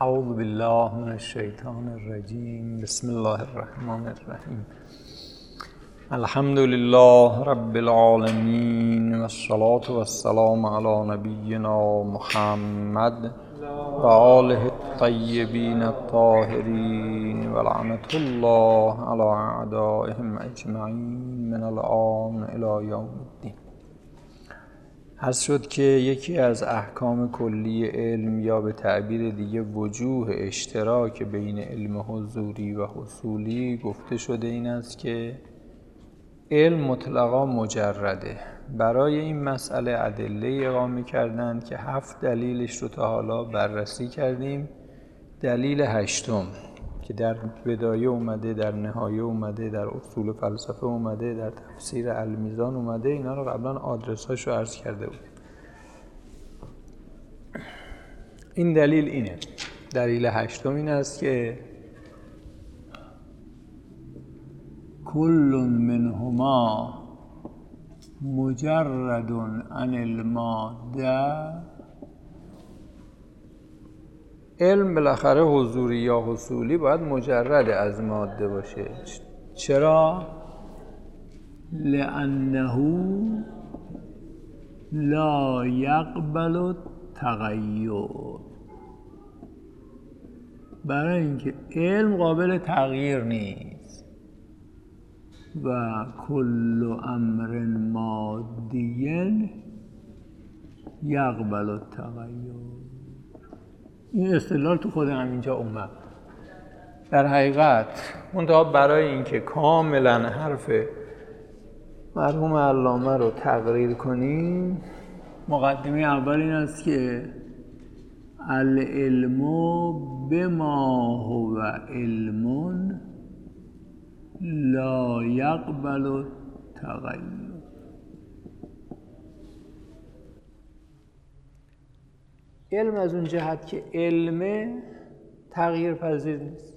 اعوذ بالله من الشیطان الرجیم. بسم الله الرحمن الرحیم. الحمد لله رب العالمین و الصلاة و السلام علی نبینا محمد و آله الطیبین الطاهرین و لعنة الله علی اعدائهم اجمعین من الآن الی یوم الدین. عرض شد که یکی از احکام کلی علم یا به تعبیر دیگه وجوه اشتراک بین علم حضوری و حصولی گفته شده این است که علم مطلقا مجرده. برای این مسئله ادله اقامه کردند که 7 دلیلش رو تا حالا بررسی کردیم. دلیل 8م که در بدایه اومده، در نهایه اومده، در اصول فلسفه اومده، در تفسیر المیزان اومده، اینا رو قبلا آدرس‌هاش رو عرض کرده بودیم. این دلیل اینه. دلیل 8م این است که کل منهما مجرد عن الماده. علم بالاخره حضوری یا حصولی باید مجرد از ماده باشه. چرا؟ لأنه لا یقبل التغیر. برای اینکه علم قابل تغییر نیست. و کل امر مادی یقبل التغیر. این استدلال تو خود همینجا اومد. در حقیقت منتها برای اینکه کاملا حرف مرحوم علامه رو تقریر کنیم، مقدمه اول این است که العلم بما هو علم لا یقبل التغیر. علم از اون جهت که علم تغییر پذیر نیست.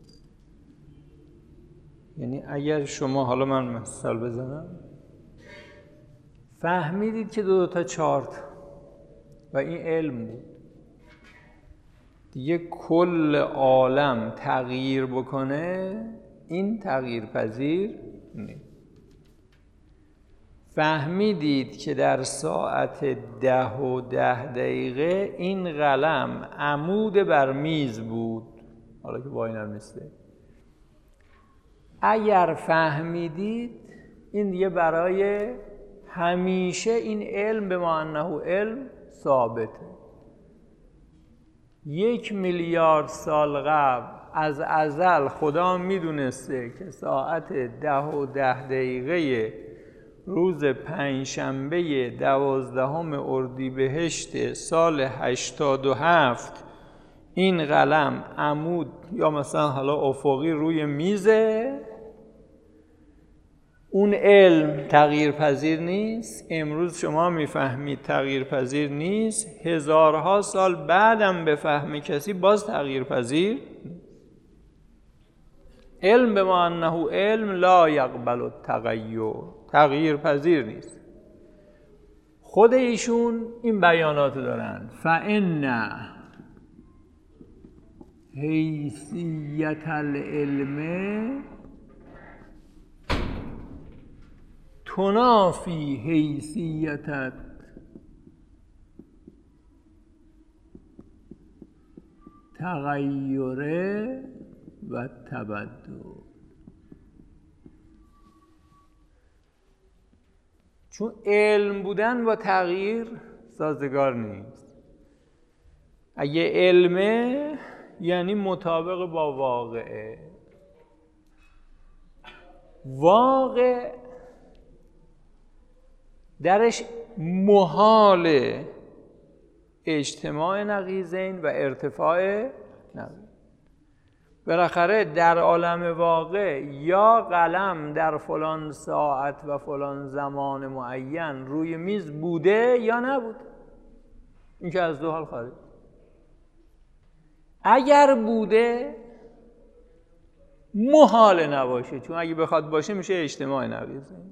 یعنی اگر شما، حالا من مثال بزنم، فهمیدید که 2 تا 4 و این علم بود، دیگه کل عالم تغییر بکنه، این تغییر پذیر نیست. فهمیدید که در ساعت 10:10 این قلم عمود بر میز بود، حالا که با اینم نیسته. اگر فهمیدید، این دیگه برای همیشه این علم به ما انه علم ثابته. 1 میلیارد سال قبل از ازل خدا میدونسته که ساعت 10:10 روز 5 شنبه 12 اردیبهشت سال 87 این قلم عمود یا مثلا حالا افقی روی میزه. اون علم تغییر پذیر نیست. امروز شما میفهمید تغییر پذیر نیست، هزارها سال بعدم به فهم کسی باز تغییر پذیر. علم به ما انه علم لا یقبل التغیر، تغییر پذیر نیست. خود ایشون این بیانات دارن: فإن حیثیت العلم تنافی حیثیت تغییر و تبدل. چون علم بودن با تغییر سازگار نیست. اگه علمه یعنی مطابق با واقعه. واقع درش محال اجتماع نقیضین و ارتفاع نقیض. بالاخره در عالم واقع یا قلم در فلان ساعت و فلان زمان معین روی میز بوده یا نبوده. این که از 2 حال خارج. اگر بوده محال نباشه، چون اگه بخواد باشه میشه اجتماع نقیضین.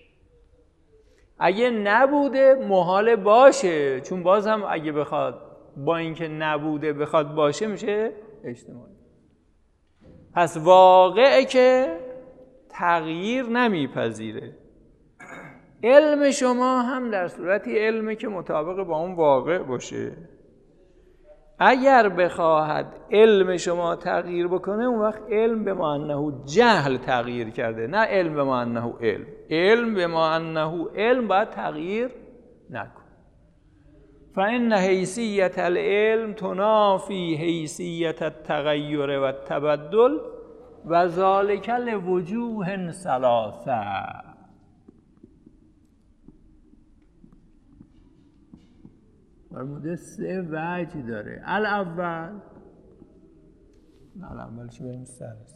اگه نبوده محال باشه، چون باز هم اگه بخواد با اینکه نبوده بخواد باشه میشه اجتماعی. پس واقعه که تغییر نمیپذیره. علم شما هم در صورتی علمه که مطابق با اون واقع باشه. اگر بخواهد علم شما تغییر بکنه، اون وقت علم به ما انه جهل تغییر کرده، نه علم به ما انه علم. علم به ما انه علم باید تغییر نکنه. فإن حیثیت العلم تنافی حیثیت التغیر و التبدل و ذالک لوجوه ثلاثه. فرموده 3 وجه داره. الاول چی بریم سرس؟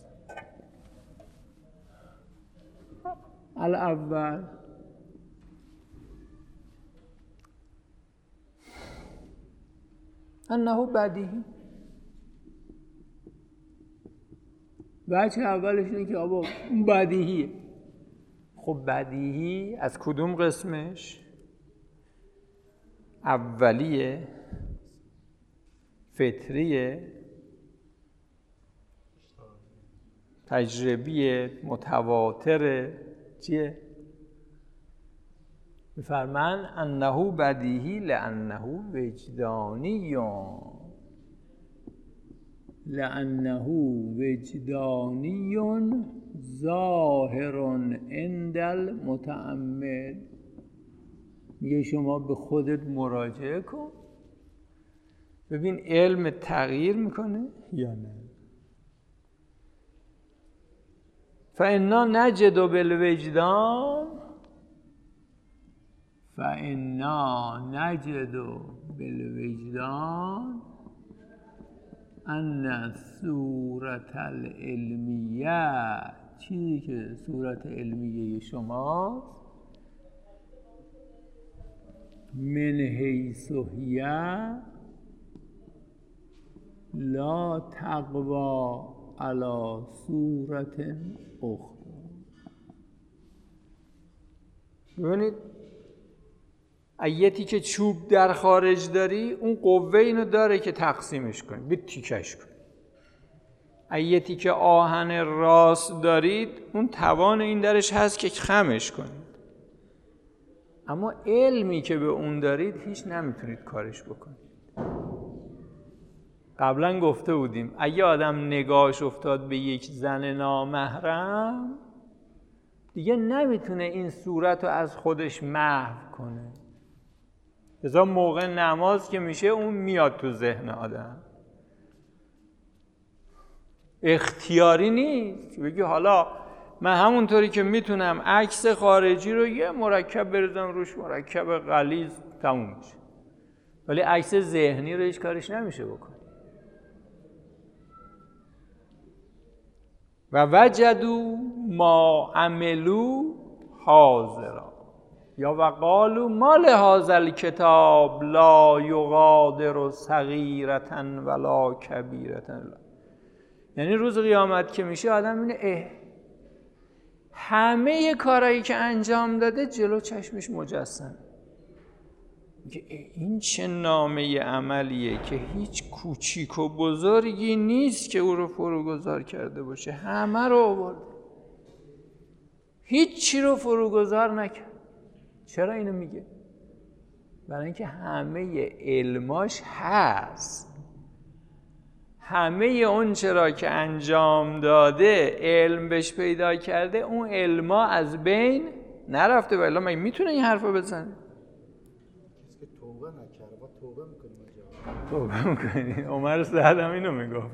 الاول انه بدیهی. وجه اولش اینه که آبا اون بدیهیه. خب بدیهی از کدوم قسمش؟ اولیه، فطریه، تجربیه، متواتره، چیه؟ میفرمان انه بدیهی لانه وجدانی ظاهر عند المتأمل. میگه شما به خودت مراجعه کن ببین علم تغییر میکنه یا نه. فإنا نجد بالوجدان ان صورت العلمیه، چیزی که صورت علمیه شماست، من حیث هی لا تقوی علی صورت اخرى. ببینید ایتی که چوب در خارج داری، اون قوه اینو داره که تقسیمش کنی، به تیکش کنی. ایتی که آهن راست دارید، اون توان این درش هست که خمش کنید. اما علمی که به اون دارید هیچ نمیتونید کارش بکنید. قبلا گفته بودیم اگه آدم نگاهش افتاد به یک زن نامحرم، دیگه نمیتونه این صورت رو از خودش محو کنه. لذا موقع نماز که میشه اون میاد تو ذهن آدم، اختیاری نیست. بگی حالا من همونطوری که میتونم عکس خارجی رو یه مرکب بریزم روش، مرکب غلیظ، تموم میشه، ولی عکس ذهنی رو هیچ کارش نمیشه بکن. و وجدوا ما عملوا حاضرا، یا وقالوا ما لهذا الکتاب لا یغادر صغیرة ولا کبیرة. یعنی روز قیامت که میشه آدم اینه همه کارهایی که انجام داده جلو چشمش مجسم. این چه نامه عملیه که هیچ کوچیک و بزرگی نیست که او رو فروگذار کرده باشه، همه رو آورد، هیچ چی رو فروگذار نکرد. چرا اینو میگه؟ برای اینکه همه علماش هست، همه اون چرا که انجام داده علم بهش پیدا کرده، اون علما از بین نرفته. ولی مگه میتونه این حرفو بزنه؟ کسی که توبه نکرده با توبه میکنیم. عمر سعد هم اینو میگفت.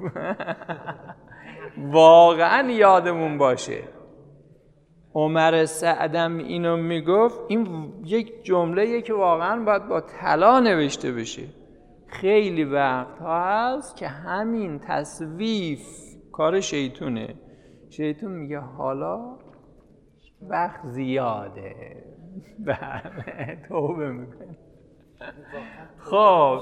واقعا یادمون باشه عمر سعدم اینو میگفت. این یک جمله‌ایه که واقعا باید با طلا نوشته بشه. خیلی وقت‌ها هست که همین تصویف کار شیطونه. شیطون میگه حالا وقت زیاده، بله توبه میکنه. خب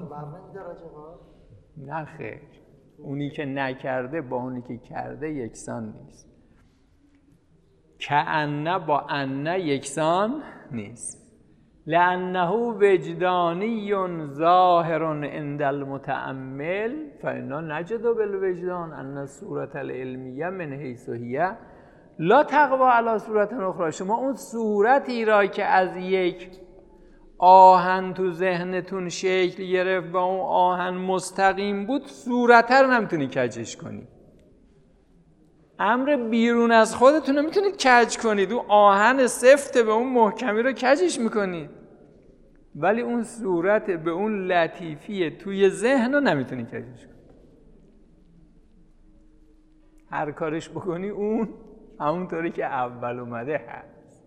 نه خیر، اونی که نکرده با اونی که کرده یکسان نیست. کأن با ان یکسان نیست. لأنه وجدانی ظاهر عند المتأمل فإنا نجد بالوجدان أن الصورة العلمیه من حیث هي لا تقوی علی صورت اخرى. شما اون صورتی را که از یک آهن تو ذهنتون شکل گرفت و اون آهن مستقیم بود، صورت رو نمیتونی کجش کنی. امر بیرون از خودتون رو میتونید کج کنید، اون آهن سفته به اون محکمی رو کجش میکنید، ولی اون صورت به اون لطیفی توی ذهن رو نمیتونی کجش کنی. هر کارش بکنی اون همونطوری که اول اومده هست.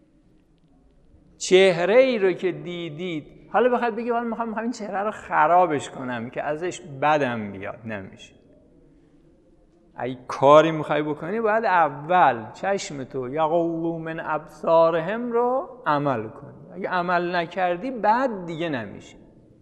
چهره ای رو که دیدید، حالا بخواد بگی حالا میخوام این چهره رو خرابش کنم که ازش بدم بیاد، نمیشه. اگه کاری میخوای بکنی باید اول چشم تو یغضوا من ابصارهم رو عمل کنی. اگه عمل نکردی بعد دیگه نمیشه.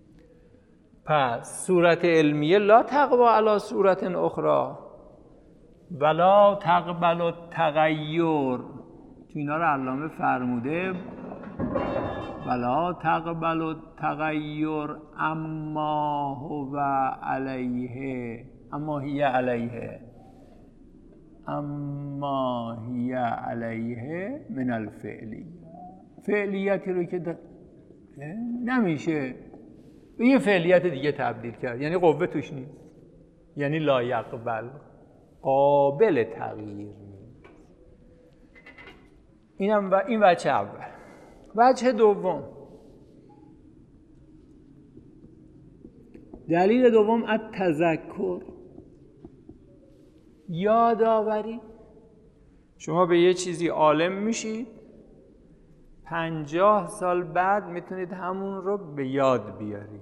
پس صورت علمیه لا تقوی علی صورت اخرى ولا تقبل التغیر. تو اینا رو علامه فرموده ولا تقبل التغیر اما هو علیه اما هی علیه اما هی علیه من الفعلیه. فعلیتی رو که نمیشه به یه فعلیت دیگه تبدیل کرد، یعنی قوه توش نیست، یعنی لا یقبل، قابل تغییر نیست. این وجه اول. وجه دوم، دلیل دوم التذکر، یادآوری. شما به یه چیزی عالم میشید، 50 سال بعد میتونید همون رو به یاد بیارید.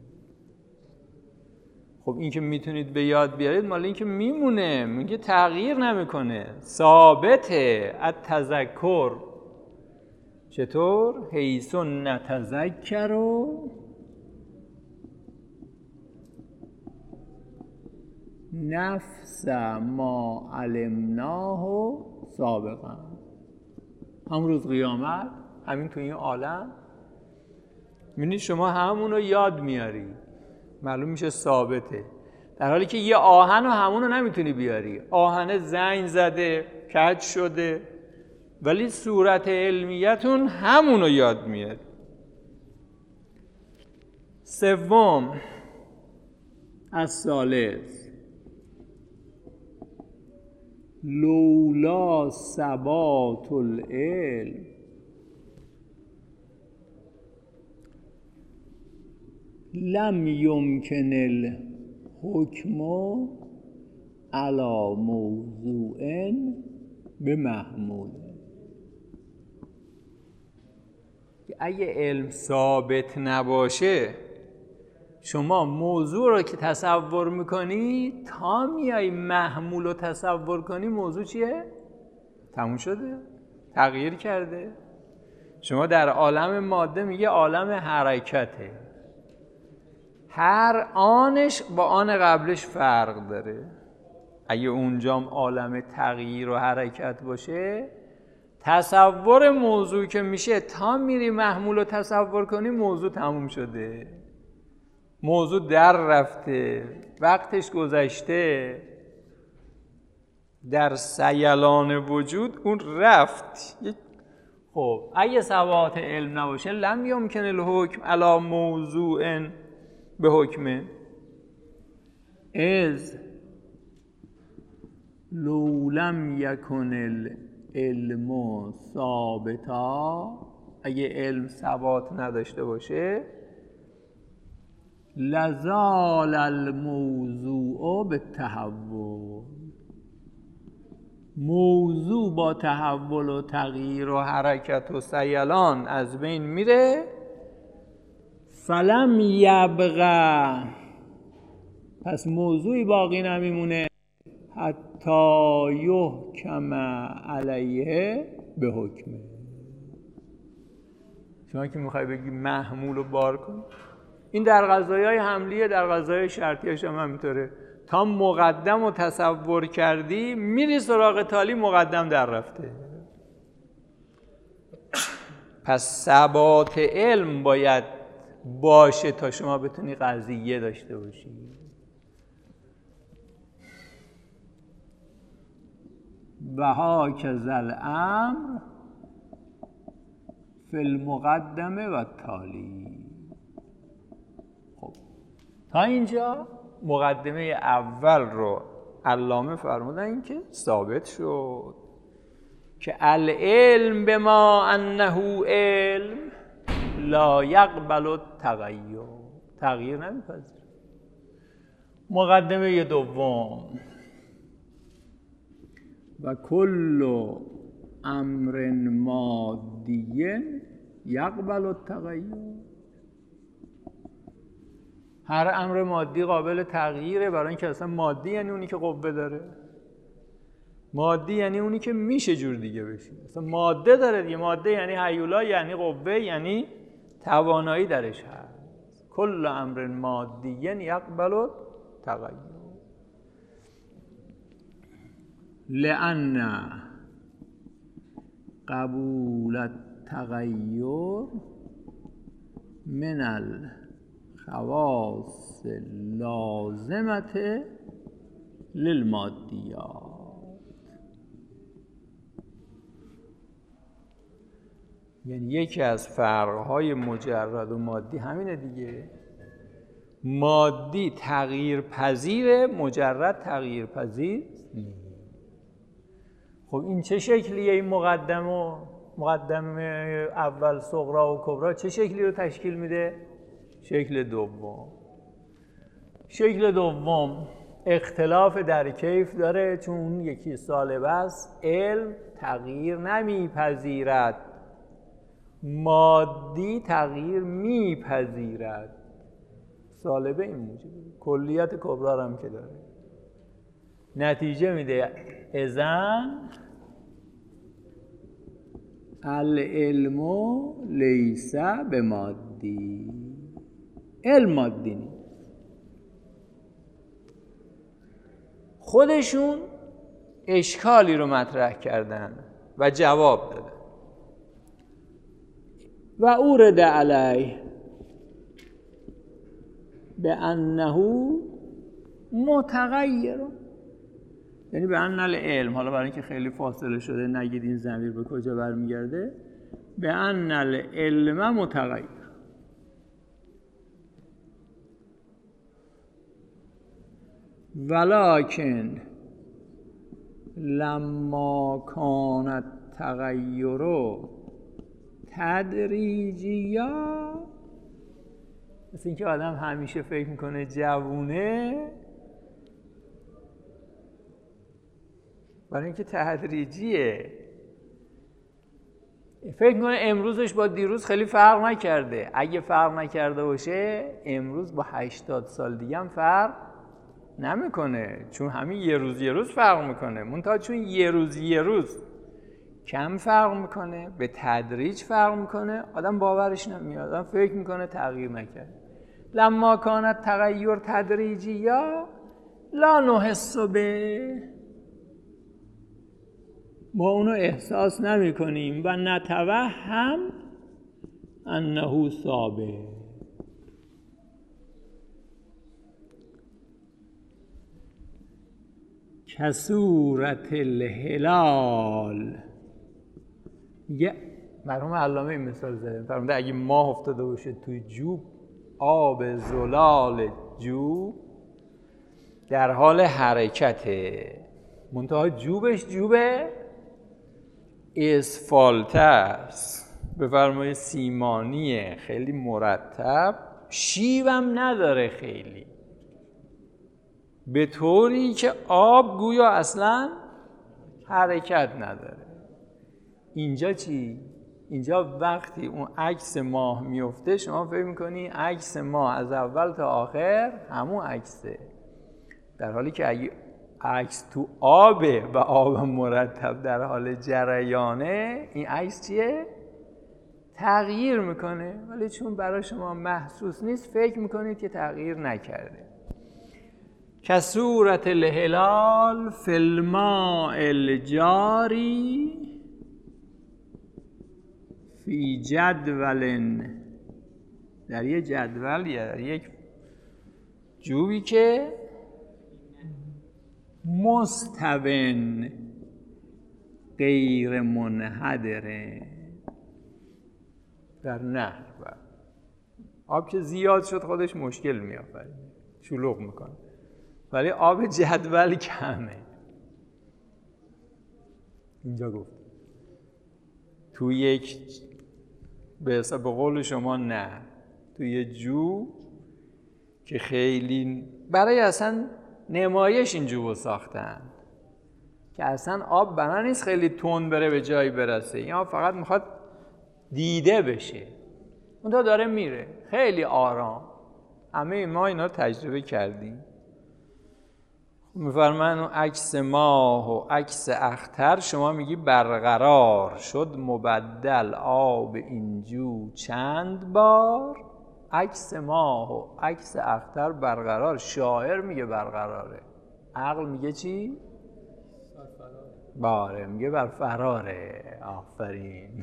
خب این که میتونید به یاد بیارید مال این که میمونه، میگه تغییر نمیکنه، ثابته. التذکر چطور؟ حیث نتذکر نفس ما علمناه سابقا. هم روز قیامت، همین تو این عالم میبینید شما همون رو یاد میاری، معلوم میشه ثابته. در حالی که یه آهن رو همون رو نمیتونی بیاری، آهن زنگ زده کج شده، ولی صورت علمیتون همون رو یاد میاری. سوم، الثالث لولا ثبات العلم لم يمكن الحكم على موضوع بمحمول. اگه علم ثابت نباشه، شما موضوع رو که تصور میکنی تا میای محمول رو تصور کنی، موضوع چیه؟ تموم شده، تغییر کرده. شما در عالم ماده میگه عالم حرکته، هر آنش با آن قبلش فرق داره. اگه اونجام عالم تغییر و حرکت باشه، تصور موضوع که میشه تا میری محمول رو تصور کنی، موضوع تموم شده، موضوع در رفته، وقتش گذشته، در سیلان وجود اون رفت. خب اگه ثبات علم نباشه، لم یمکن الحکم علی موضوع به حکمه از لو لم یکن العلم ثابتا. اگه علم ثبات نداشته باشه، لزال الموضوع به تحول. موضوع با تحول و تغییر و حرکت و سیلان از بین میره. فلم یبقى، پس موضوعی باقی نمیمونه حتی یحکم علیه به حکمه. شما که میخوای بگی محمول رو بار کن، این در قضایای حملیه، در قضایای شرطیش هم همینطوره. تا مقدم رو تصور کردی، میری سراغ تالی، مقدم در رفته. پس ثبات علم باید باشه تا شما بتونی قضیه داشته باشی. و هاکذا الامر فی المقدمه و تالی. خب تا اینجا مقدمه اول رو علامه فرمودن این که ثابت شد که العلم بما انه علم لا یقبل التغیر، تغییر نمیپذیره. مقدمه دوم و کل امر مادی یقبل التغیر، هر امر مادی قابل تغییره، برای اینکه اصلا مادی یعنی اونی که قوه داره، مادی یعنی اونی که میشه جور دیگه بشه، اصلا ماده داره دیگه، ماده یعنی هیولا، یعنی قوه، یعنی توانایی درش هست. کل امر مادی یقبل التغیر لأن قبول التغیر من الخواص اللازمة للمادیات. یعنی یکی از فرق‌های مجرد و مادی همینه دیگه، مادی تغییر پذیره، مجرد تغییر پذیر نیست. خب این چه شکلیه؟ این مقدمه اول صغرا و کبرا چه شکلی رو تشکیل میده؟ شکل دوم. شکل دوم اختلاف در کیف داره، چون یکی سالبه است، علم تغییر نمیپذیرد، مادی تغییر میپذیرد. سالبه این موجبه، کلیت کبرا هم که داره، نتیجه میده اذن العلم لیس بمادی، علم مادی نیست. خودشون اشکالی رو مطرح کردن و جواب دادن. و اورد علیه به انه متغیر، یعنی به ان العلم، حالا برای اینکه خیلی فاصله شده نگید این ضمیر به کجا برمیگرده، به ان العلم متغیر. ولکن لما کان التغیر تدریجیا، مثل اینکه آدم همیشه فکر میکنه جوونه، برای اینکه تدریجیه، فکر میکنه امروزش با دیروز خیلی فرق نکرده. اگه فرق نکرده باشه امروز با 80 سال دیگه هم فرق نمیکنه، چون همین یه روز فرق میکنه، منتها چون یه روز کم فرق میکنه، به تدریج فرق میکنه، آدم باورش نمیاد، آدم فکر میکنه تغییر نکرد. لما کانت تغییر تدریجی یا لا نحس به، ما اونو احساس نمی کنیم و نتوهم انه ثابت. کصورت الهلال، یه مرحوم علامه این مثال زده، فرموده اگه ماه افتاده باشه توی جوب، آب زلال جوب در حال حرکته، منتها جوبش جوب اسفالت است، بفرمایید سیمانیه، خیلی مرتب، شیبم نداره خیلی، به طوری که آب گویا اصلا حرکت نداره. اینجا چی؟ اینجا وقتی اون عکس ماه میفته شما فکر میکنی عکس ماه از اول تا آخر همون عکسه، در حالی که اگه عکس تو آبه و آب مرتب در حال جریانه، این عکس چیه؟ تغییر میکنه، ولی چون برای شما محسوس نیست فکر میکنید که تغییر نکرده. کصورت الهلال فی الماء الجاری فی جدول، در یک جدول یا در یک جوبی که مستون غیر منحدره، در نهر. آب که زیاد شد خودش مشکل می‌آفرینه، شلوغ میکنه، ولی آب جدول کمه. اینجا گفت تو یک به قول شما نه، تو یه جو که خیلی برای اصلا نمایش این جو ساختن که اصلا آب بنا نیست خیلی تند بره به جایی برسه، این آب فقط میخواد دیده بشه، اون تا داره میره خیلی آرام. همه ما اینا رو تجربه کردیم. میفرمایند اون عکس ماه و عکس اختر، شما میگی برقرار شد مبدل آب اینجو چند بار. عکس ماه و عکس اختر برقرار، شاعر میگه برقراره، عقل میگه چی؟ باره میگه برفراره. آفرین.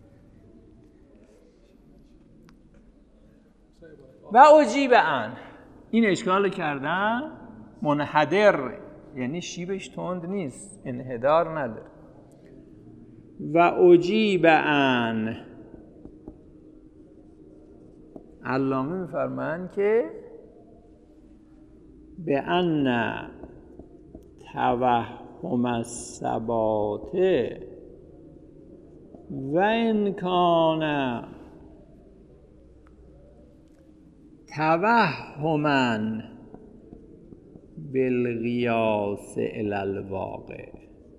و عجیب ان، این اشکال کردن. منحدر یعنی شیبش تند نیست، انحدار نداره. و عجیب ان، علامه میفرمایند که به ان توهم الثبات و امکان توهما بالقیاس الی الواقع.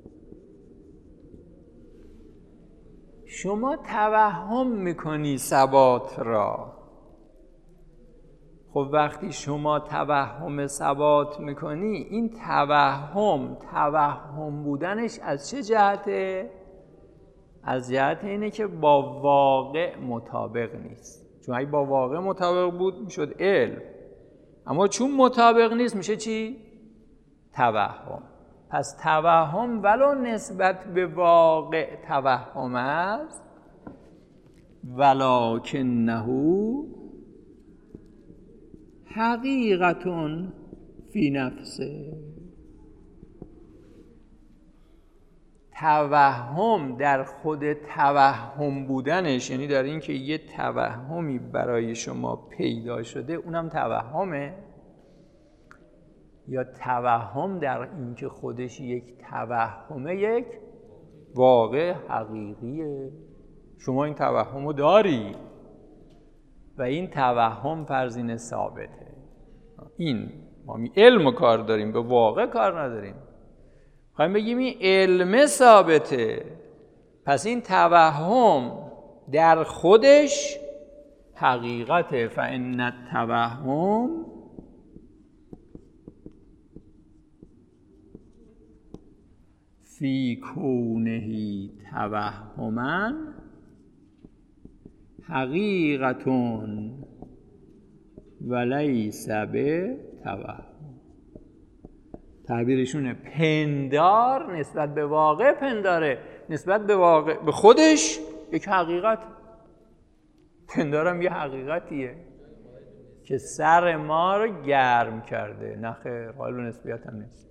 شما توهم میکنی ثبات را. خب وقتی شما توهم ثبات میکنی، این توهم بودنش از چه جهته؟ از جهت اینه که با واقع مطابق نیست. چون اگه با واقع مطابق بود میشد علم، اما چون مطابق نیست میشه چی؟ توهم. پس توهم ولو نسبت به واقع توهم است، ولکنه حقیقت فی نفسه. توهم در خود توهم بودنش، یعنی در این که یه توهمی برای شما پیدا شده، اونم توهمه، یا توهم در این که خودش یک توهمه، یک واقع حقیقیه. شما این توهمو داری و این توهم فرضین ثابته. این ما علم کار داریم، به واقع کار نداریم. خواهیم بگیم این علم ثابته، پس این توهم در خودش حقیقته. فإن التوهم فی کونه توهما حقیقت ولیس بتوهم. تعبیرشونه پندار نسبت به واقع پنداره، نسبت به واقع به خودش یک حقیقت. پندارم یه حقیقتیه که سر ما رو گرم کرده. نه خیر، قائل به نسبیت هم نیست.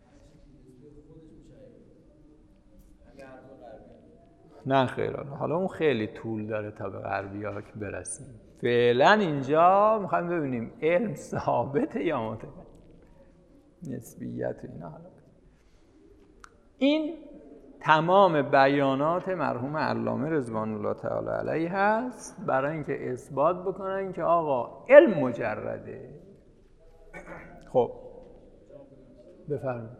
نه خیر، حالا اون خیلی طول داره تا به غربی ها که برسیم. فعلا اینجا میخوایم ببینیم علم ثابته یا متغیر، نسبیت اینا. این تمام بیانات مرحوم علامه رضوان الله تعالی علیه هست برای اینکه اثبات بکنن که آقا علم مجرده. خب بفرمایید.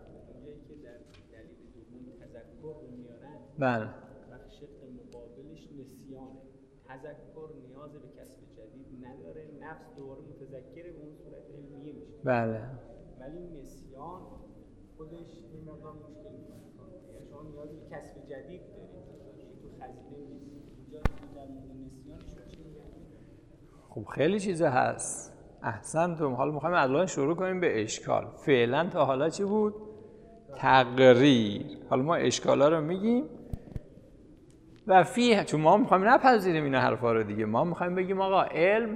بله. مقابلش نسیانه. تذکر نیاز به کسب جدید نداره، نفس دوباره متذکره، به اون صورت علمیه میشه. بله. ولی نسیان خودش این مقدار مشکل میکنه. یعنی شما نیاز به کسب جدید دارید، تو خزینه نیست. اینجا در مورد نسیان شما چی میگید؟ خب خیلی چیزا هست. احسنتم. حالا میخوایم الان شروع کنیم به اشکال. فعلا تا حالا چی بود؟ تقریر. حالا ما اشکالا رو میگیم و فیه، چون ما میخوایم نپذیریم این حرفا رو دیگه، ما میخوایم بگیم آقا علم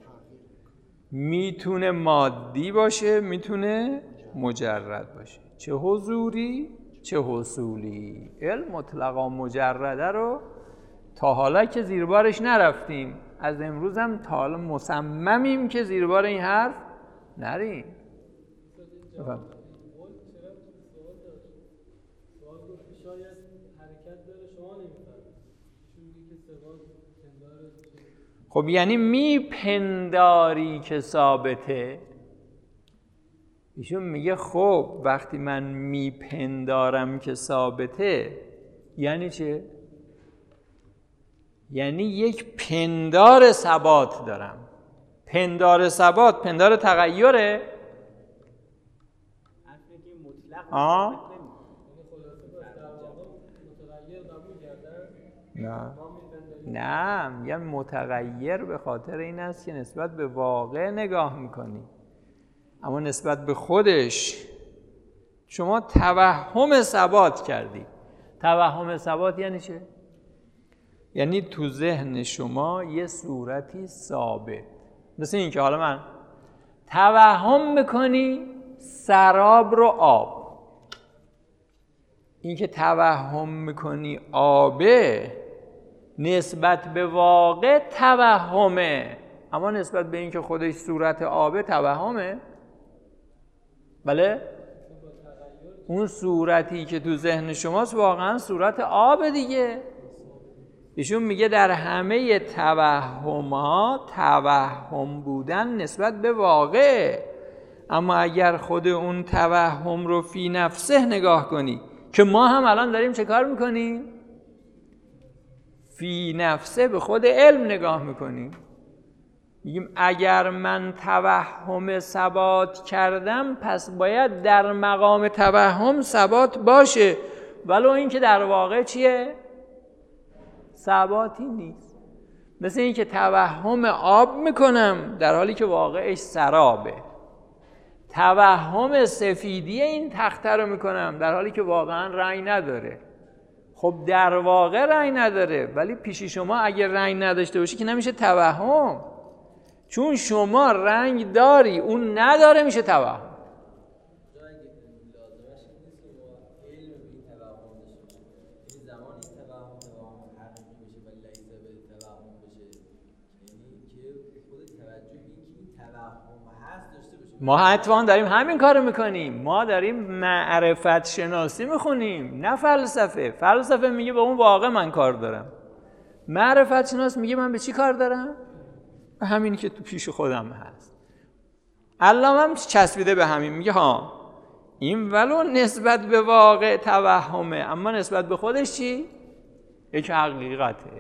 میتونه مادی باشه، میتونه مجرد باشه، چه حضوری چه حصولی. علم مطلقا مجرده رو تا حالا که زیربارش نرفتیم، از امروز هم تا حالا مصممیم که زیربار این حرف نریم. سوال گفت شاید حرکت داره شما نمیفهمید، ایشون میگه که سوال پنداره. خب یعنی میپنداری که ثابته. ایشون میگه خب وقتی من میپندارم که ثابته یعنی چه؟ یعنی یک پندار ثبات دارم. پندار ثبات پندار تغییره؟ نه میگم متغیر به خاطر این است که نسبت به واقع نگاه میکنی، اما نسبت به خودش شما توهم ثبات کردی. توهم ثبات یعنی چه؟ یعنی تو ذهن شما یه صورتی ثابت، مثل این که حالا من توهم میکنی سراب رو آب. این که توهم میکنی آبه نسبت به واقع توهمه، اما نسبت به این که خودش صورت آبه توهمه. بله؟ اون صورتی که تو ذهن شماست واقعا صورت آب دیگه. ایشون میگه در همه توهم‌ها توهم بودن نسبت به واقع، اما اگر خود اون توهم رو فی نفسه نگاه کنی، که ما هم الان داریم چه کار میکنیم؟ فی نفسه به خود علم نگاه میکنیم، میگیم اگر من توهم ثبات کردم پس باید در مقام توهم ثبات باشه، ولو این که در واقع چیه؟ ثباتی نیست. مثل این که توهم آب میکنم در حالی که واقعش سرابه. توهم سفیدی این تخته رو میکنم در حالی که واقعا رنگ نداره. خب در واقع رنگ نداره، ولی پیش شما اگر رنگ نداشته باشه که نمیشه توهم، چون شما رنگ داری اون نداره میشه توهم. ما حتما داریم همین کارو میکنیم، ما داریم معرفت شناسی میخونیم نه فلسفه. فلسفه میگه با اون واقع من کار دارم، معرفت شناس میگه من به چی کار دارم؟ به همینی که تو پیش خودم هست. علامه هم چسبیده به همین، میگه ها این ولو نسبت به واقع توهمه اما نسبت به خودش چی؟ یک حقیقته.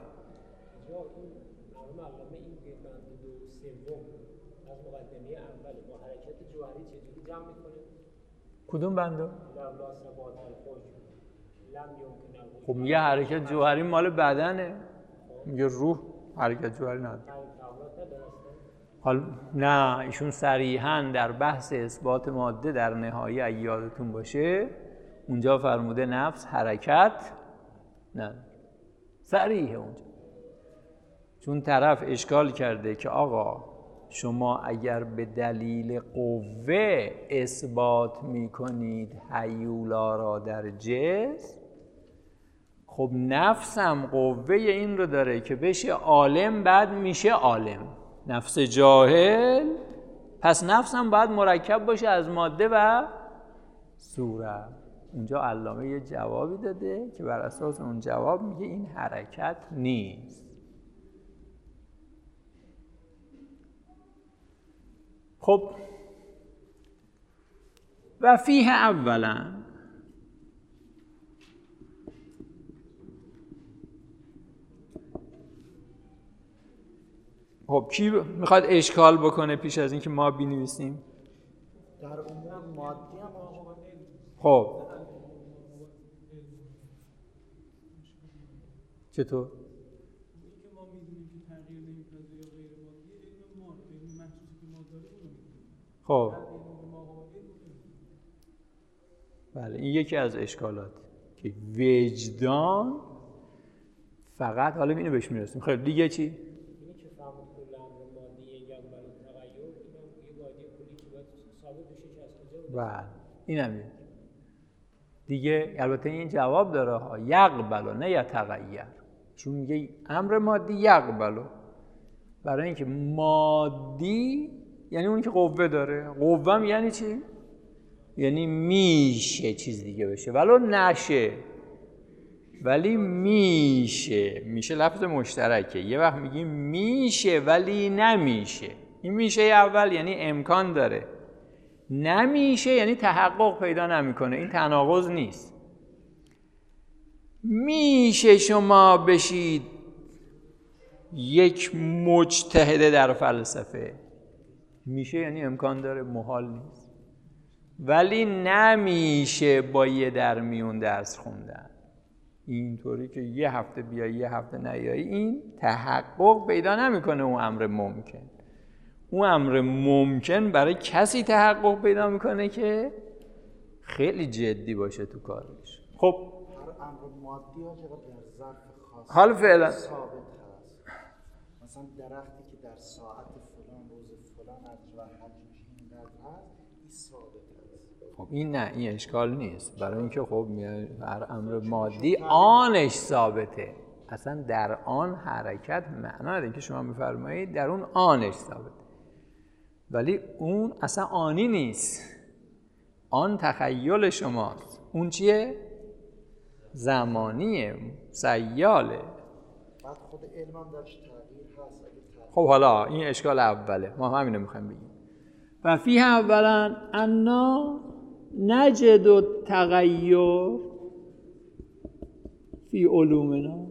کدوم بندو؟ خب میگه حرکت جوهری مال بدنه، میگه روح حرکت جوهری نداره. حال نه، ایشون صریحاً در بحث اثبات ماده در نهایی اگه یادتون باشه اونجا فرموده نفس حرکت نه، صریحه اونجا. چون طرف اشکال کرده که آقا شما اگر به دلیل قوه اثبات میکنید هیولا را در جسم، خب نفسم قوه این رو داره که بشه عالم، بعد میشه عالم. نفس جاهل، پس نفسم باید مرکب باشه از ماده و صورت. اونجا علامه یه جوابی داده که بر اساس اون جواب میگه این حرکت نیست. خب و فیه اولا، خب کی میخواد اشکال بکنه پیش از اینکه ما بنویسیم؟ در امور مادی هم خب چطور؟ اینکه ما میدونیم که تغییر نمیپذیره یا غیر مادی، علم ما، علم محسوسی که ما داریم اون رو میدونیم. خب بله، این یکی از اشکالات که وجدان فقط حالا اینو بهش میرسیم. خیلی دیگه چی؟ اینی که فهمید کل امر مادی یک برای تغییر، اینم یه وادی کلی که باید ثابت بشه که از کجا بله اینم دیگه. البته این جواب داره ها، یقبلو نه یتغیر، چون میگه امر مادی یقبلو، برای اینکه مادی یعنی اون که قوه داره. قوه هم یعنی چی؟ یعنی میشه چیز دیگه بشه ولو نشه، ولی میشه. میشه لفظ مشترکه. یه وقت میگیم میشه ولی نمیشه. این میشه اول یعنی امکان داره، نمیشه یعنی تحقق پیدا نمیکنه. این تناقض نیست. میشه شما بشید یک مجتهد در فلسفه، میشه یعنی امکان داره، محال نیست. ولی نمیشه با یه در میون درس خوندن. اینطوری که یه هفته بیایی یه هفته نیایی، این تحقق پیدا نمیکنه. اون امر ممکن، اون امر ممکن برای کسی تحقق پیدا میکنه که خیلی جدی باشه تو کارش. خب هر امر مادی ها چقدر در ظرف خاص حال فعلا ثابت هست. مثلا درختی که در ساعت فلان روز فلان از حجمش اینقدر هست، این ثابت هست. خب این نه، این اشکال نیست، برای اینکه خب هر امر مادی آنش ثابته. اصلا در آن حرکت معنا داره که شما میفرمایید در اون آنش ثابته، ولی اون اصلا آنی نیست. آن تخیل شماست. اون چیه؟ زمانیه، سیاله. بعد خود علم هم درش تغییر هست. خب حالا این اشکال اوله، ما همینو میخوایم بگیم. و فیه اولا انا نجد و تغییر فی علومنا.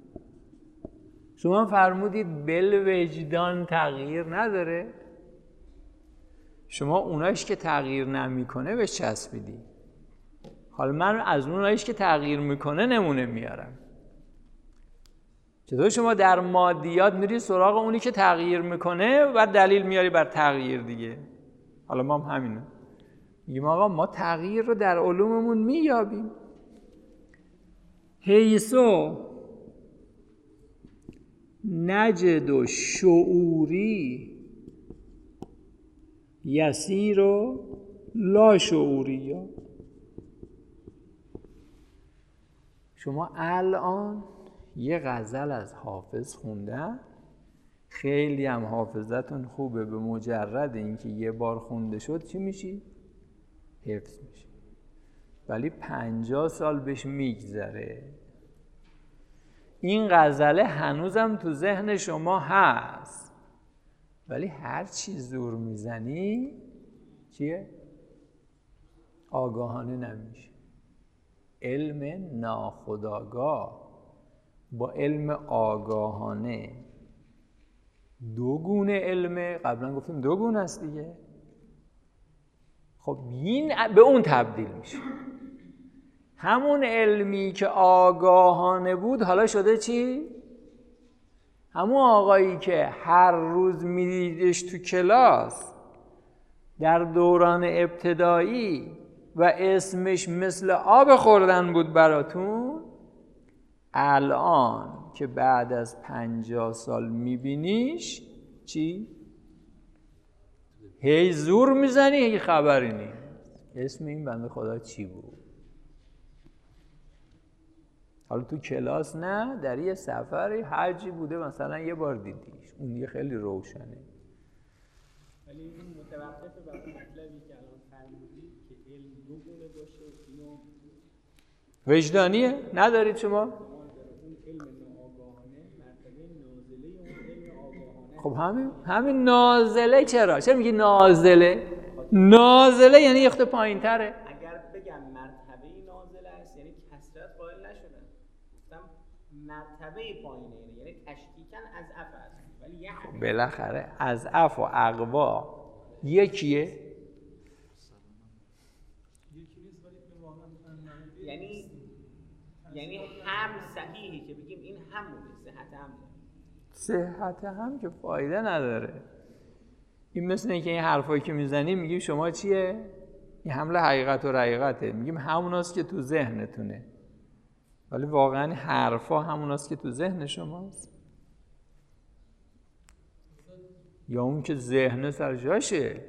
شما فرمودید بالوجدان تغییر نداره. شما اونایش که تغییر نمیکنه بهش چسبیدی. حالا من از اونایش که تغییر میکنه نمونه میارم. چطور شما در مادیات میری سراغ اونی که تغییر میکنه و دلیل میاری بر تغییر دیگه؟ حالا ما هم همینه میگیم آقا ما تغییر رو در علوممون مییابیم. حیثو نجد و شعوری یسیر و لا شعوری. شما الان یه غزل از حافظ خوندن، خیلی هم حافظتون خوبه، به مجرد اینکه یه بار خونده شد چی میشی؟ حفظ میشی. ولی 50 سال بهش میگذره. این غزله هنوزم تو ذهن شما هست، ولی هر چی زور میزنی چیه؟ آگاهانه نمیشه. علم ناخودآگاه با علم آگاهانه دو گونه علمه. قبلا گفتیم دو گونه است دیگه. خب این به اون تبدیل میشه. همون علمی که آگاهانه بود حالا شده چی؟ همون آقایی که هر روز میدیدش تو کلاس در دوران ابتدایی و اسمش مثل آب خوردن بود براتون، الان که بعد از 50 سال میبینیش چی؟ هی زور میزنی هی خبری نیست. اسم این بنده خدا چی بود؟ حالا تو کلاس نه، در یه سفری حجی بوده مثلا یه بار دیدیش، اون دیگه خیلی روشنه. ولی این متوقف بر مطلبی که الان فرمودید که علم دو گونه باشه، اینو وجدانیه؟ ندارید شما؟ اون علم ناآگاهانه مرتبه نازله اون علم آگاهانه. خب همین نازله. چرا میگی نازله؟ نازله یعنی یخته پایین تره. اگر بگم مرتبه نازله است یعنی کثرت قائل نشدن، گفتم مرتبه پایینه یعنی تشکیکاً از اف است، ولی یه بالاخره از اف و اقوا یکیه. یعنی هم صحیحی که بگیم این همونه، صحت هم صحت هم که فایده نداره. این مثل اینکه این حرفایی که میزنیم میگیم شما چیه؟ این حمله حقیقت و رقیقته. میگیم هموناست که تو ذهنتونه. ولی واقعا حرفا هموناست که تو ذهن شماست یا اون که ذهن سر جاشه؟ علم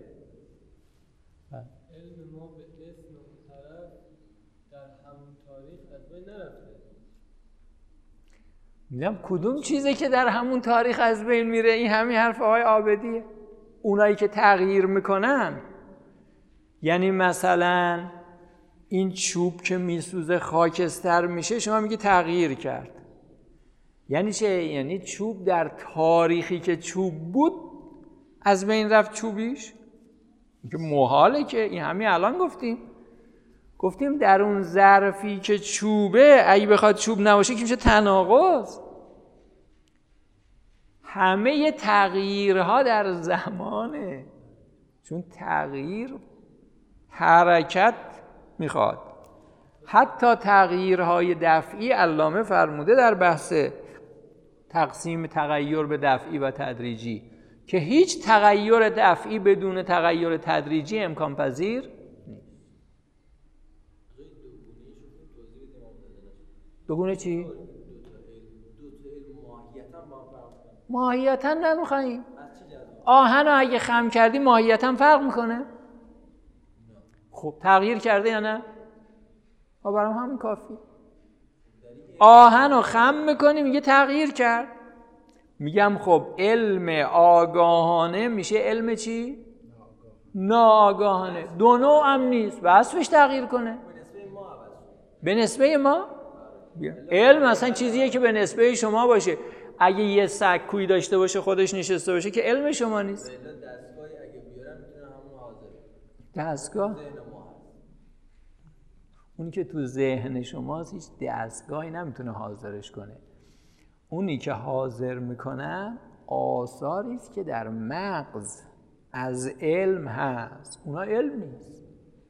ما به اسم اون طرف در همون تاریخ از بین نرفته. میگم کدوم چیزی که در همون تاریخ از بین میره؟ این همین حرف آقای عابدیه. اونایی که تغییر میکنن، یعنی مثلا این چوب که میسوزه خاکستر میشه، شما میگی تغییر کرد. یعنی چه؟ یعنی چوب در تاریخی که چوب بود از بین رفت چوبیش؟ که محاله که این همین الان گفتیم در اون ظرفی که چوبه اگه بخواد چوب نباشه که میشه تناقض. همه تغییرها در زمانه، چون تغییر حرکت میخواد. حتی تغییرهای دفعی علامه فرموده در بحث تقسیم تغییر به دفعی و تدریجی که هیچ تغییر دفعی بدون تغییر تدریجی امکان پذیر نیست. دوگونه چی؟ ماهیتا نمیخواییم. آهن رو اگه خم کردی ماهیتا فرق میکنه؟ خب تغییر کرده یا نه؟ برام همین کافی. آهن رو خم میکنی میگه تغییر کرد. میگم خب علم آگاهانه میشه علم چی؟ ناآگاهانه. دو نوع هم نیست، وصفش تغییر کنه. به نسبه ما؟ علم اصلا چیزیه که به نسبه شما باشه. اگه یه سکویی داشته باشه خودش نشسته باشه که علم شما نیست. دستگاهی اگه بیارن میتونه همون حاضر. دستگاه؟ اونی که تو ذهن شماست هیچ دستگاهی نمیتونه حاضرش کنه. اونی که حاضر میکنه آثاری است که در مغز از علم هست. اونا علم نیست.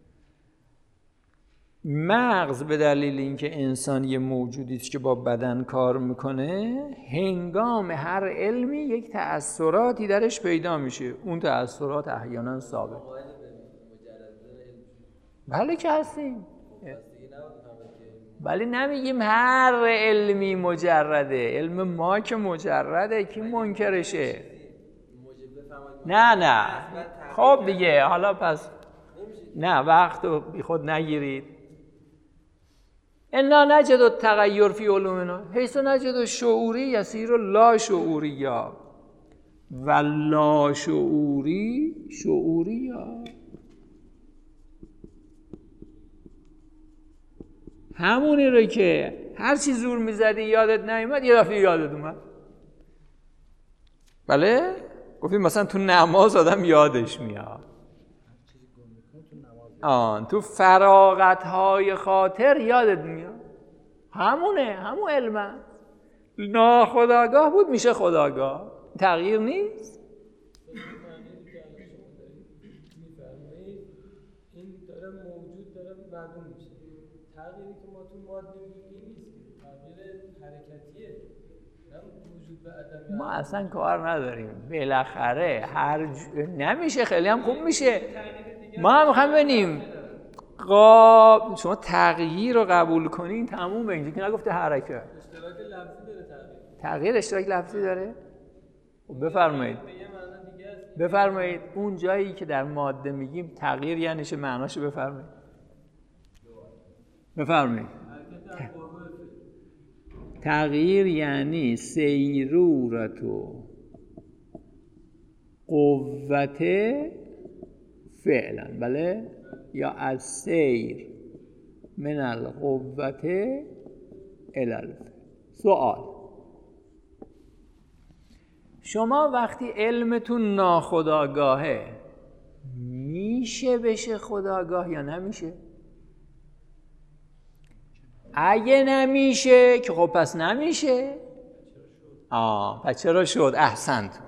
مغز به دلیل اینکه انسان یه موجودی است که با بدن کار میکنه، هنگام هر علمی یک تأثیراتی درش پیدا میشه. اون تأثیرات احیانا ثابت. بله که هستیم. ولی نمیگیم هر علمی مجرده. علم ما که مجرده، کی منکرشه؟ نه خب دیگه حالا پس نه وقت رو بی خود نگیرید. انا نجد التغیر فی علومنا حیث نجد شعوری یسیر لا شعوری یا و لا شعوری شعوری یا. همونی رو که هر چی زور میزدی یادت نیومد یه دفعه یادت اومد. بله؟ گفتیم مثلا تو نماز آدم یادش میاد. تو فراغت‌های خاطر یادت میاد. همون علمه. ناخودآگاه بود میشه خودآگاه. تغییر نیست. این داره موجود داره معلوم میشه. تغییری که ما تو ماده می‌بینیم نیست. تغییر حرکتیه. وجود و عدم. ما اصلا کار نداریم. بالاخره نمیشه. خیلی هم خوب میشه. ما هم میخوایم ببینیم شما تغییر رو قبول کنین تموم به اینجا که نگفته حرکت. اشتراک لفظی داره تغییر اشتراک لفظی داره؟ بفرمایید اون جایی که در ماده میگیم تغییر یعنی چه معناشو بفرمایید. تغییر یعنی سیرورت و قوت فعلا، بله؟ یا از سیر من القوت الالف. سوال: شما وقتی علمتون ناخودآگاهه میشه بشه خودآگاه یا نمیشه؟ اگه نمیشه که خب پس نمیشه. پس چرا شد؟ احسنت.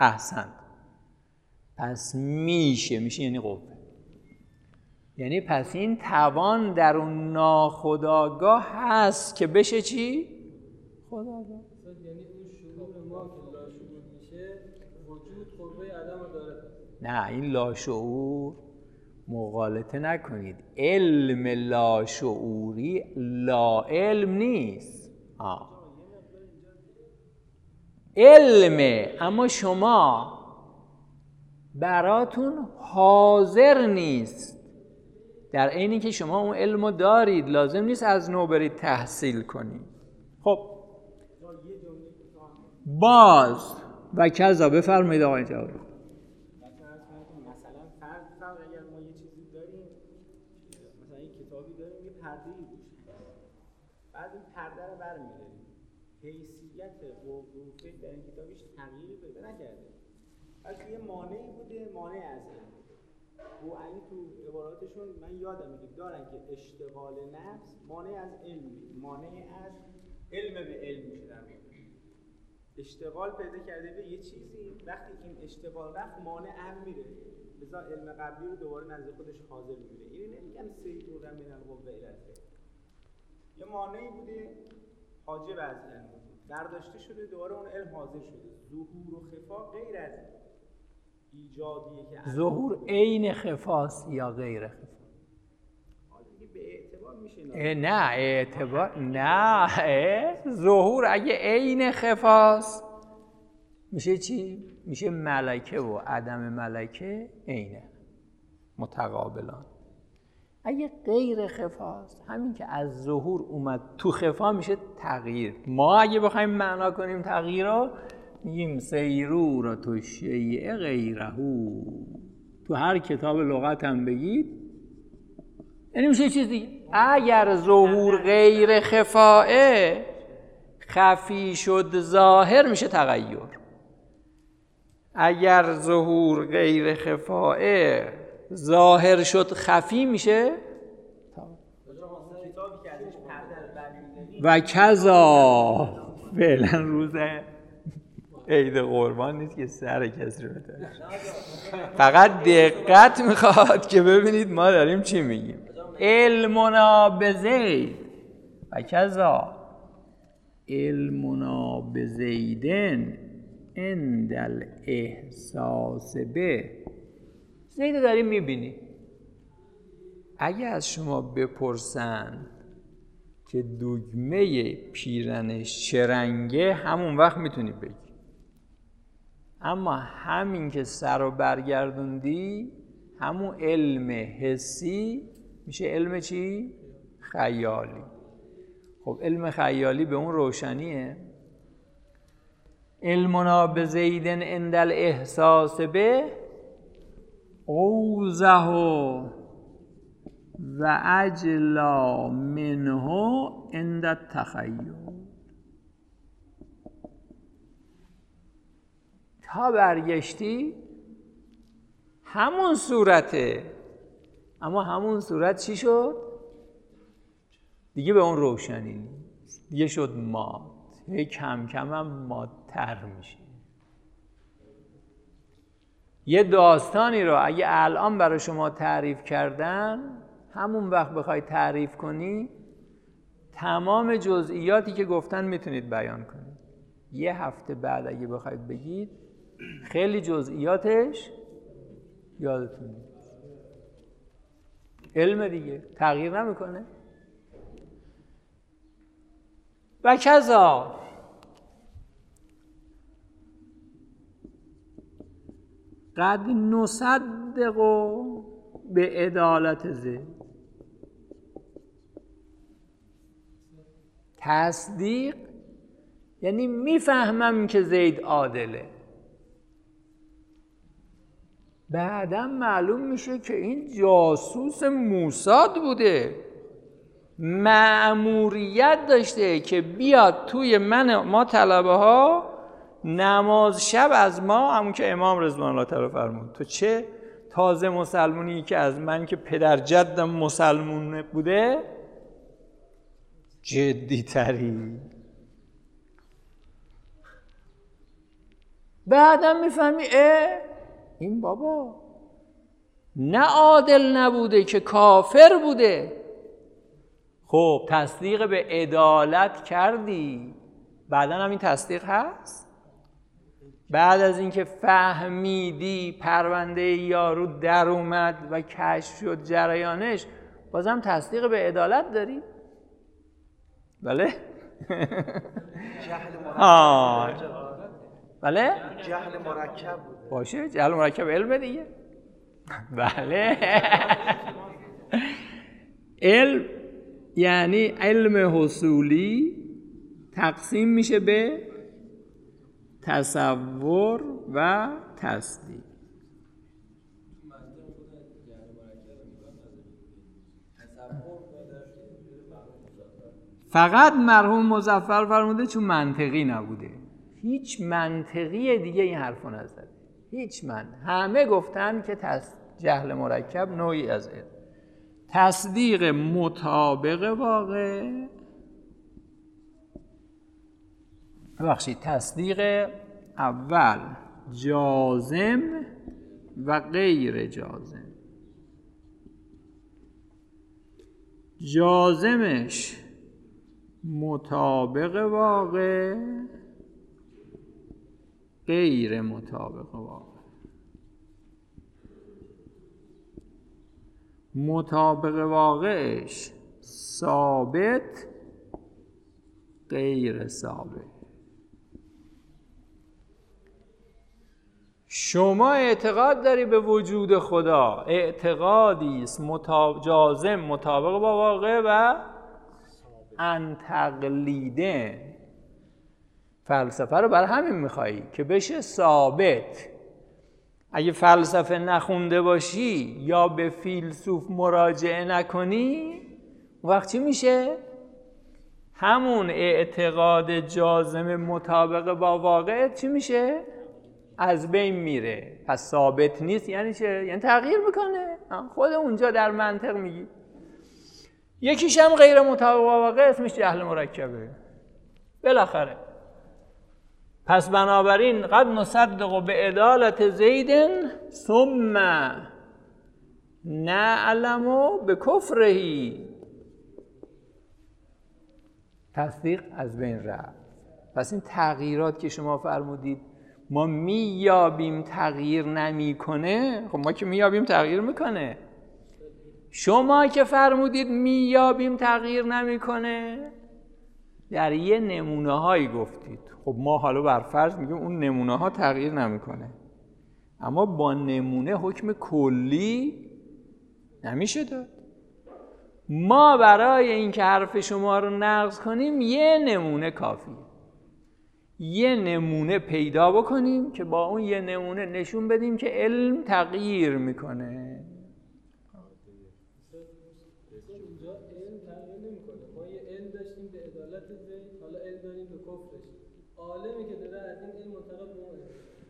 پس میشه یعنی قوه. یعنی پس این توان در اون ناخودآگاه هست که بشه چی؟ خودآگاه. یعنی اون شعور ما که لاشعور میشه وجود قوه عدم رو داره. نه این لاشعور مغالطه نکنید. علم لاشعوری لا علم نیست. علمه، اما شما براتون حاضر نیست. در عینی که شما اون علمو دارید، لازم نیست از نو برید تحصیل کنید. خب باز و کذا بفرمایید آقای جواد. مثلا فرض اگر ما یه چیزی داریم، مثلا یه کتابی داریم، یه پرده‌ای روش بعد این پرده رو برمی‌داریم، حیثیت حروفی در این کتابش تغییری پیدا نکرده، بلکه یه مانعی بوده، مانع از علم. بوعلی تو عباراتشون من یادم که دارن که اشتغال نفس مانع از علم، مانع از علم به علم میشه. در اشتغال پیدا کرده به یه چیزی، وقتی این اشتغال رفت مانع هم میره، لذا علم قبلی رو دوباره نزد خودش حاضر میگیره. اینو نمیگن سیطور من القوه الهی، یه مانعی بوده حاجب از علم برداشته شده، دوباره اون علم حاضر شده. ظهور و خفا غیر از ایجادیه که ظهور عین خفاست یا غیر خفا؟ به اعتبار میشه نه اعتبار نه. ظهور اگه عین خفاست میشه چی؟ میشه ملکه و عدم ملکه عینه، متقابلان. اگه غیر خفاست، همین که از ظهور اومد تو خفا میشه تغییر. ما اگه بخوایم معنا کنیم تغییر رو، میگیم سیرور تو شیء غیرهو. تو هر کتاب لغت هم بگید یعنی میشه چیزی. اگر ظهور غیر خفائه، خفی شد ظاهر میشه تغییر. اگر ظهور غیر خفائه، ظاهر شد خفی میشه و کذا. فعلا روز عید قربان نیست که سر کسی رو بتره، فقط دقت میخواد که ببینید ما داریم چی میگیم. علمنا بزید و کذا علمنا بزیدن عند الاحساس به. زید داریم میبینی. اگه از شما بپرسن که دگمه پیرنش چه رنگه، همون وقت میتونی بگی. اما همین که سر رو برگردوندی، همون علم حسی میشه علم چی؟ خیالی. خب علم خیالی به اون روشنیه. علمنا بزیدن عند الاحساس به اوزه و اجلا منه عند التخیل. تا برگشتی همون صورته، اما همون صورت چی شد؟ دیگه به اون روشنی نیست، دیگه شد مات. کم کم هم مات‌تر میشه. یه داستانی رو اگه الان برای شما تعریف کردن، همون وقت بخوای تعریف کنی، تمام جزئیاتی که گفتن میتونید بیان کنید. یه هفته بعد اگه بخواید بگید، خیلی جزئیاتش یادتون نیست. علم دیگه تغییر نمیکنه. و کذا قد نصدق به عدالت زید. تصدیق یعنی میفهمم که زید عادله. بعدم معلوم میشه که این جاسوس موساد بوده، مأموریت داشته که بیاد توی ما طلبه ها نماز شب از ما، همون که امام رضوان الله تعالی فرمود تو چه تازه مسلمونی که از من که پدر جدم مسلمون بوده جدی تری. بعدم میفهمی این بابا نه عادل نبوده که کافر بوده. خب تصدیق به عدالت کردی، بعدن هم این تصدیق هست؟ بعد از اینکه فهمیدی پرونده یارو در اومد و کشف شد جریانش، بازم تصدیق به عدالت داری؟ بله؟ جهل مرکب. بله؟ جهل مرکب بود. باشه، جهل مرکب علم دیگه. بله. علم یعنی علم حصولی تقسیم میشه به تصور و تصدیق. فقط مرحوم مظفر فرموده چون منطقی نبوده، هیچ منطقی دیگه این حرفو نزده، هیچ همه گفتن که جهل مرکب نوعی از علم. تصدیق مطابق واقع، ببخشید، تصدیق اول جازم و غیر جازم. جازمش مطابق واقع، غیر مطابق واقع. مطابق واقعش ثابت، غیر ثابت. شما اعتقاد داری به وجود خدا، اعتقادی است جازم مطابق با واقع و ان تقلیده. فلسفه رو برای همین میخوایی که بشه ثابت. اگه فلسفه نخونده باشی یا به فیلسوف مراجعه نکنی، وقت چی میشه؟ همون اعتقاد جازم مطابق با واقع چی میشه؟ از بین میره. پس ثابت نیست یعنی چه؟ یعنی تغییر میکنه. خود اونجا در منطق میگی. یکیش هم غیر مطابق با واقع، اسمش جهل مرکبه. بالاخره پس بنابراین قد نصدق به عدالت زید ثم نعلم به کفرهی. تصدیق از بین رفت. پس این تغییرات که شما فرمودید ما میابیم تغییر نمیکنه، خب ما که میابیم تغییر میکنه. شما که فرمودید میابیم تغییر نمیکنه، در یه نمونه هایی گفتید. خب ما حالا بر فرض میگیم اون نمونه ها تغییر نمیکنه، اما با نمونه حکم کلی نمیشه داد. ما برای اینکه حرف شما رو نقض کنیم یه نمونه کافیه. یه نمونه پیدا بکنیم که با اون یه نمونه نشون بدیم که علم تغییر میکنه. اینجا علم تغییر نمیکنه. ما یه علم داشتیم به عدالت زید، حالا علم داریم به کفرش. عالمی که داره از این علم منتقل به اون.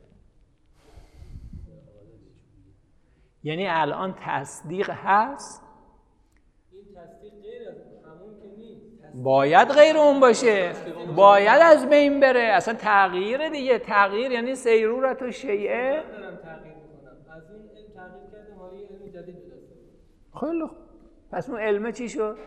یعنی الان تصدیق هست؟ این تصدیق غیر از همون که نیست. باید غیر اون باشه، باید از بین بره. اصلا تغییر دیگه. تغییر یعنی سیرورت و شیعه. من دارم تغییر میکنم. از این علم تغییر کردم، حالا یه علم جدید دارم. خیلی خوب. پس اون علم چی شد؟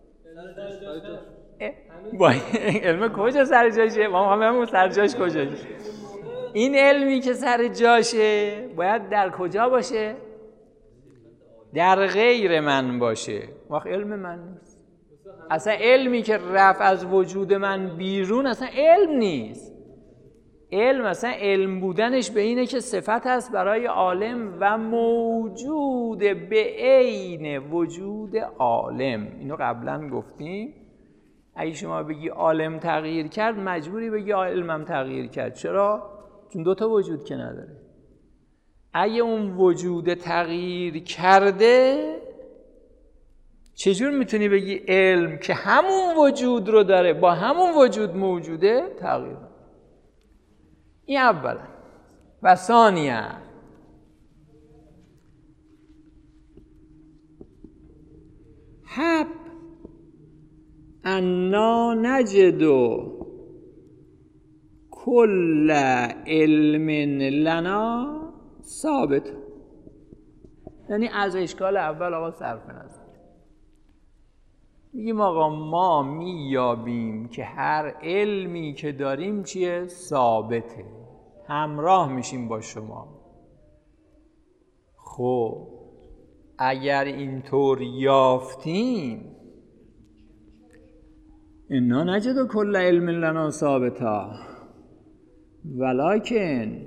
با علم کجا سر جاشه؟ ما همون سر جاش کجاشه؟ این علمی که سر جاشه باید در کجا باشه؟ در غیر من باشه. وقت علم من نیست. اصلا علمی که رفت از وجود من بیرون اصلا علم نیست. علم اصلا علم بودنش به اینه که صفت هست برای عالم و موجود به عین وجود عالم. اینو قبلا گفتیم. اگه شما بگی عالم تغییر کرد مجبوری بگی علمم تغییر کرد. چرا؟ چون دوتا وجود که نداره. اگه اون وجود تغییر کرده چجور میتونی بگی علم که همون وجود رو داره با همون وجود موجوده تغییر؟ این اولا. و ثانیا حب انا نجد کل علم لنا ثابت. یعنی از اشکال اول آقا صرف نظر میگیم آقا ما میابیم که هر علمی که داریم چیه؟ ثابته. همراه میشیم با شما. خب اگر اینطور یافتیم، انا نجد کل علم لنا ثابتا ولکن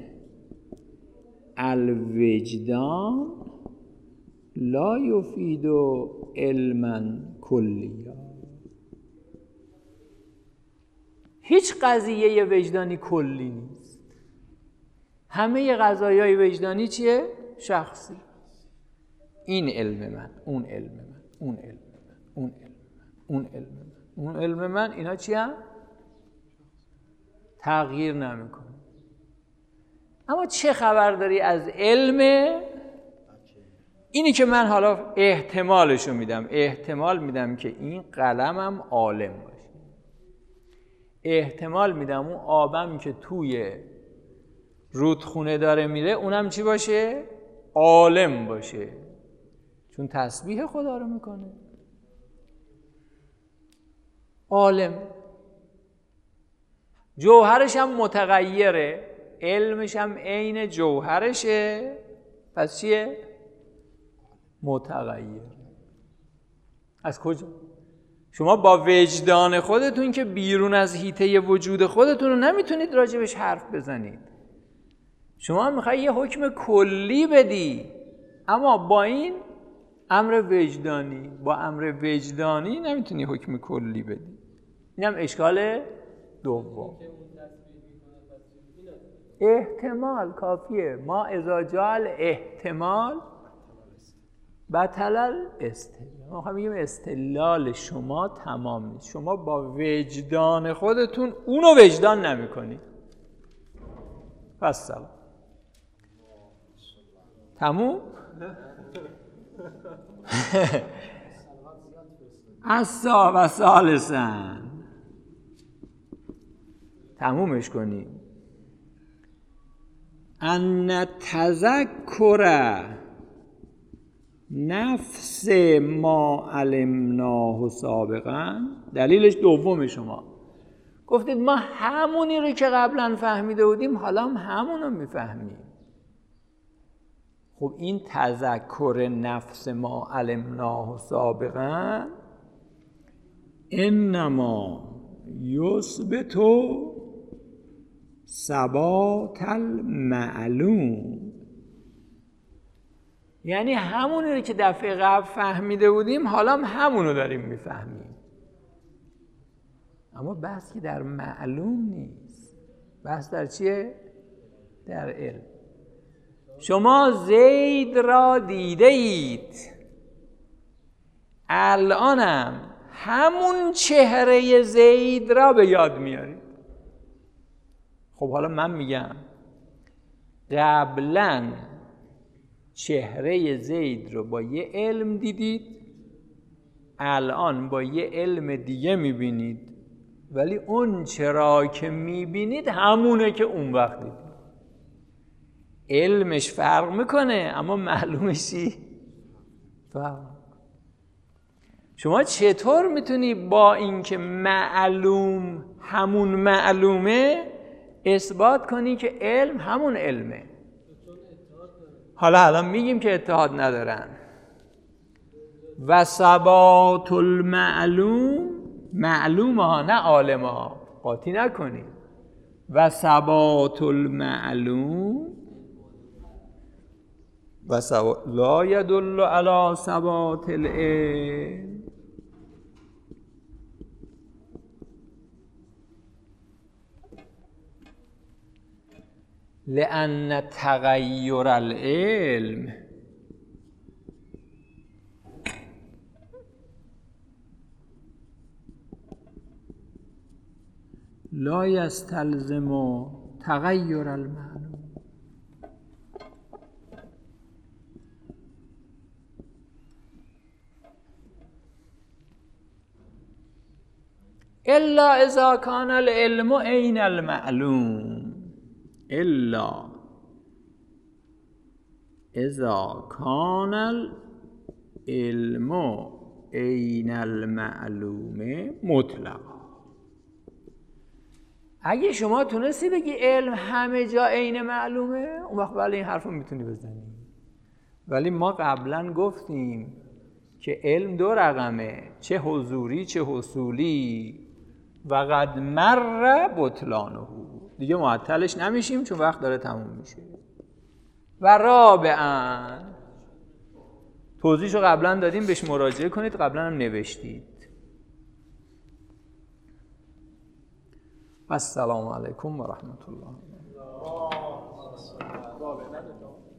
الوجدان لا یفید علما کلیا. هیچ قضیه وجدانی کلی نیست. همه قضایای وجدانی چیه؟ شخصی. این علم من، اون علم من، اون علم من، اون علم من، اون علم من، اون علم من، اینا چی هم؟ تغییر نمیکنه. اما چه خبر داری از علم اینی که من حالا احتمالشو میدم، احتمال میدم که این قلمم عالم باشه، احتمال میدم اون آبم که توی رودخونه داره میره اونم چی باشه؟ عالم باشه، چون تسبیح خدا رو میکنه. عالم جوهرش هم متغیره، علمش هم عین جوهرشه، پس چیه؟ متغیر. از کجا؟ شما با وجدان خودتون که بیرون از حیطه وجود خودتون رو نمیتونید راجبش حرف بزنید. شما میخوای یه حکم کلی بدی، اما با این امر وجدانی، با امر وجدانی نمیتونی حکم کلی بدی. اینم اشکال دوم. احتمال کافیه. ما اذا جاء الاحتمال بطل الاستدلال. ما خواهیم میگیم استدلال شما تمام نیست. شما با وجدان خودتون اونو وجدان نمی کنید. پس سلام تموم. اصا و ثالثاً تمومش کنیم. ان تذکر نفس ما علمناه سابقا. دلیلش دوم شما گفتید ما همونی رو که قبلا فهمیده بودیم حالا هم همونو میفهمیم. خب این تذکر نفس ما علمناه سابقا انما یثبت ثبات المعلوم، یعنی همونی رو که دفعه قبل فهمیده بودیم حالا هم همونو داریم میفهمیم. اما بحث که در معلوم نیست، بحث در چیه؟ در علم. شما زید را دیده اید، الانم همون چهره زید را به یاد میارید. خب حالا من میگم قبلا چهره زید رو با یه علم دیدید، الان با یه علم دیگه میبینید، ولی اون چرا که میبینید همونه که اون وقت دیدید. علمش فرق میکنه اما معلومش چی؟ فرق. شما چطور میتونی با اینکه معلوم همون معلومه اثبات کنی که علم همون علمه؟ حالا میگیم که اتحاد ندارن. و ثبات المعلوم، معلوم ها نه عالم ها، قاطی نکنید. و ثبات المعلوم و لا يدل على ثبات العلم. لأن تغییر العلم لا يستلزم تغییر المعلوم. الا اذا كان العلم عین المعلوم. الا اذا كان العلم عین المعلوم مطلقا. اگه شما تونستی بگی علم همه جا عین معلومه، اون وقت بله این حرف رو میتونی بزنی. ولی ما قبلا گفتیم که علم 2 رقمه، چه حضوری چه حصولی، و قد مر بطلانه. دیگه معطلش نمیشیم چون وقت داره تموم میشه. و رابعاً توضیحشو قبلا دادیم، بهش مراجعه کنید، قبلا هم نوشتید. السلام علیکم و رحمت الله.